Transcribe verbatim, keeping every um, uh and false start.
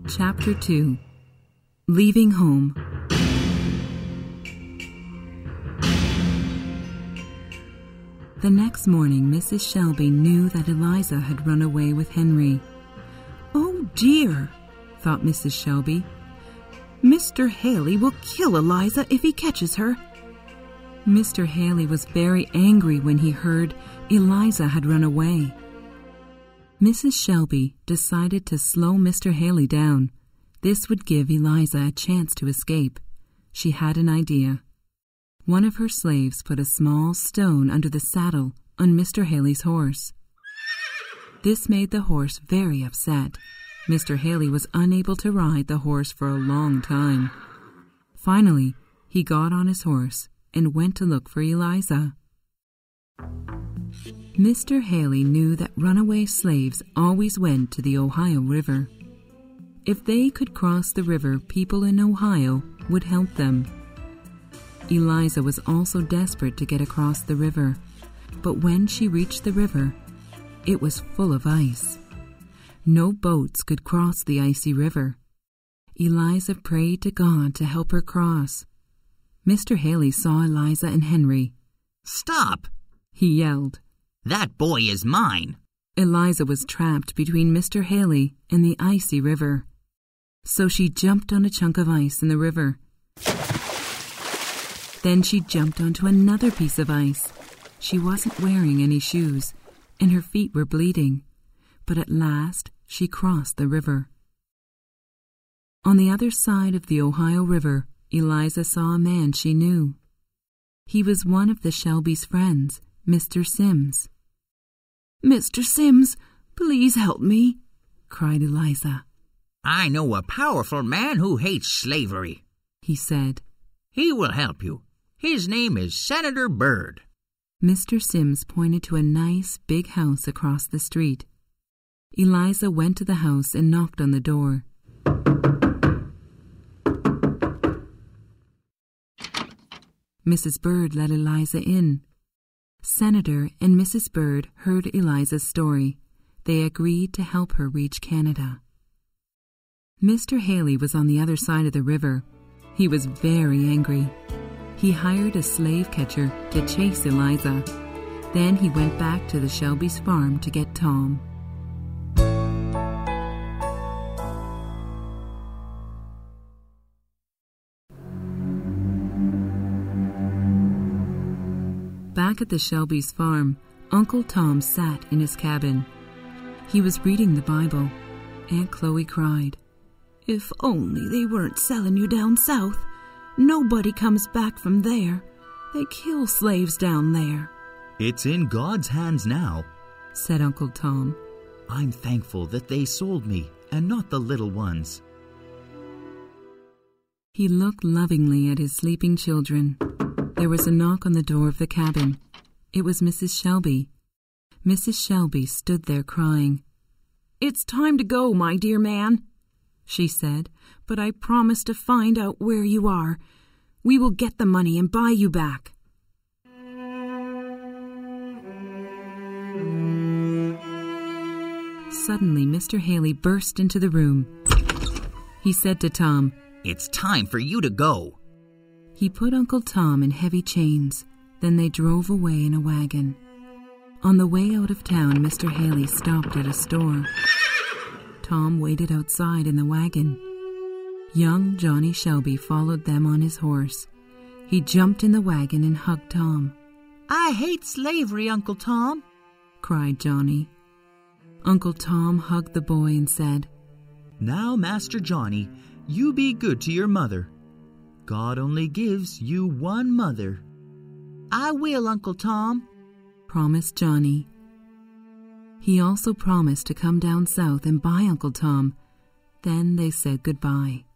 Chapter two. Leaving Home. The next morning, Missus Shelby knew that Eliza had run away with Henry. "Oh dear," thought Missus Shelby. "Mister Haley will kill Eliza if he catches her." Mister Haley was very angry when he heard Eliza had run away. Missus Shelby decided to slow Mister Haley down. This would give Eliza a chance to escape. She had an idea. One of her slaves put a small stone under the saddle on Mister Haley's horse. This made the horse very upset. Mister Haley was unable to ride the horse for a long time. Finally, he got on his horse and went to look for Eliza. Mister Haley knew that runaway slaves always went to the Ohio River. If they could cross the river, people in Ohio would help them. Eliza was also desperate to get across the river, but when she reached the river, it was full of ice. No boats could cross the icy river. Eliza prayed to God to help her cross. Mister Haley saw Eliza and Henry. "Stop!" he yelled. "That boy is mine." Eliza was trapped between Mister Haley and the icy river. So she jumped on a chunk of ice in the river. Then she jumped onto another piece of ice. She wasn't wearing any shoes, and her feet were bleeding. But at last she crossed the river. On the other side of the Ohio River, Eliza saw a man she knew. He was one of the Shelby's friends, Mister Sims. "Mister Sims, please help me," cried Eliza. "I know a powerful man who hates slavery," he said. "He will help you. His name is Senator Byrd." Mister Sims pointed to a nice big house across the street. Eliza went to the house and knocked on the door. Missus Byrd let Eliza in. Senator and Missus Byrd heard Eliza's story. They agreed to help her reach Canada. Mister Haley was on the other side of the river. He was very angry. He hired a slave catcher to chase Eliza. Then he went back to the Shelby's farm to get Tom. Back at the Shelby's farm, Uncle Tom sat in his cabin. He was reading the Bible. Aunt Chloe cried, "If only they weren't selling you down south. Nobody comes back from there. They kill slaves down there." "It's in God's hands now," said Uncle Tom. "I'm thankful that they sold me and not the little ones." He looked lovingly at his sleeping children. There was a knock on the door of the cabin. It was Missus Shelby. Missus Shelby stood there crying. "It's time to go, my dear man," she said, "but I promise to find out where you are. We will get the money and buy you back." Suddenly, Mister Haley burst into the room. He said to Tom, "It's time for you to go." He put Uncle Tom in heavy chains. Then they drove away in a wagon. On the way out of town, Mister Haley stopped at a store. Tom waited outside in the wagon. Young Johnny Shelby followed them on his horse. He jumped in the wagon and hugged Tom. "I hate slavery, Uncle Tom," cried Johnny. Uncle Tom hugged the boy and said, "Now, Master Johnny, you be good to your mother. God only gives you one mother." "I will, Uncle Tom," promised Johnny. He also promised to come down south and buy Uncle Tom. Then they said goodbye.